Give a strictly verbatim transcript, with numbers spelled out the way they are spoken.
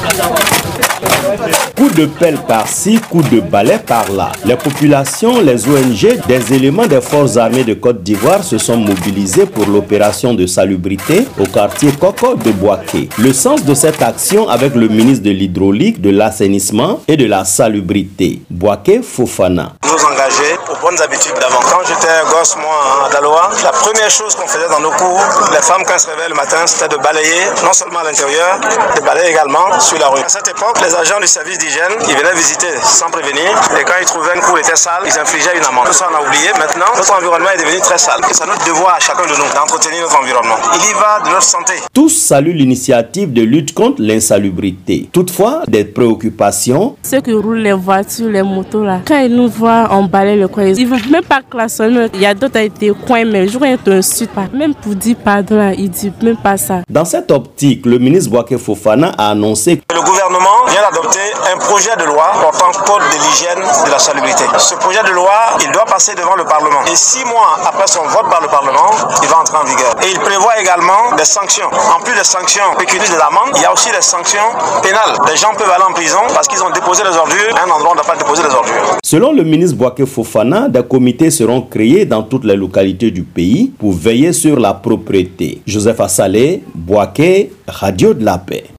Coup de pelle par-ci, coup de balai par-là. Les populations, les O N G, des éléments des forces armées de Côte d'Ivoire se sont mobilisés pour l'opération de salubrité au quartier Koko de Boaké. Le sens de cette action avec le ministre de l'Hydraulique, de l'Assainissement et de la Salubrité, Boaké Fofana. Nous engager aux bonnes habitudes d'avant. Quand j'étais gosse, moi, à Daloa, la première chose qu'on faisait dans nos cours, les femmes, quand elles se réveillent le matin, c'était de balayer, non seulement à l'intérieur, de balayer également sur la rue. À cette époque, les agents du service d'hygiène, ils venaient visiter sans prévenir, et quand ils trouvaient un cours était sale, ils infligeaient une amende. Tout ça, on a oublié. Maintenant, notre environnement est devenu très sale. C'est notre devoir à chacun de nous d'entretenir notre environnement. Il y va de notre santé. Tous saluent l'initiative de lutte contre l'insalubrité. Toutefois, des préoccupations. Ceux qui roulent les voitures, les motos là, quand ils nous voient en balai le coin, ils ne vont même pas klaxonner. Il y a d'autres qui étaient coins, mais je ne t'insulte pas. Même pour dire pardon, là, ils ne disent même pas ça. Dans cette optique, le ministre Boaké Fofana a annoncé que le gouvernement vient d'adopter un projet de loi portant code de l'hygiène et de la salubrité. Ce projet de loi, il doit passer devant le Parlement. Et six mois après son vote par le Parlement, il va entrer en vigueur. Et il prévoit également des sanctions. En plus des sanctions pécuniaires de l'amende, il y a aussi des sanctions pénales. Les gens peuvent aller en prison parce qu'ils ont déposé les ordures à un endroit où on n'a pas déposé les ordures. Selon le ministre Boaké Fofana, des comités seront créés dans toutes les localités du pays pour veiller sur la propreté. Joseph Assalé, Boaké, Radio de la Paix.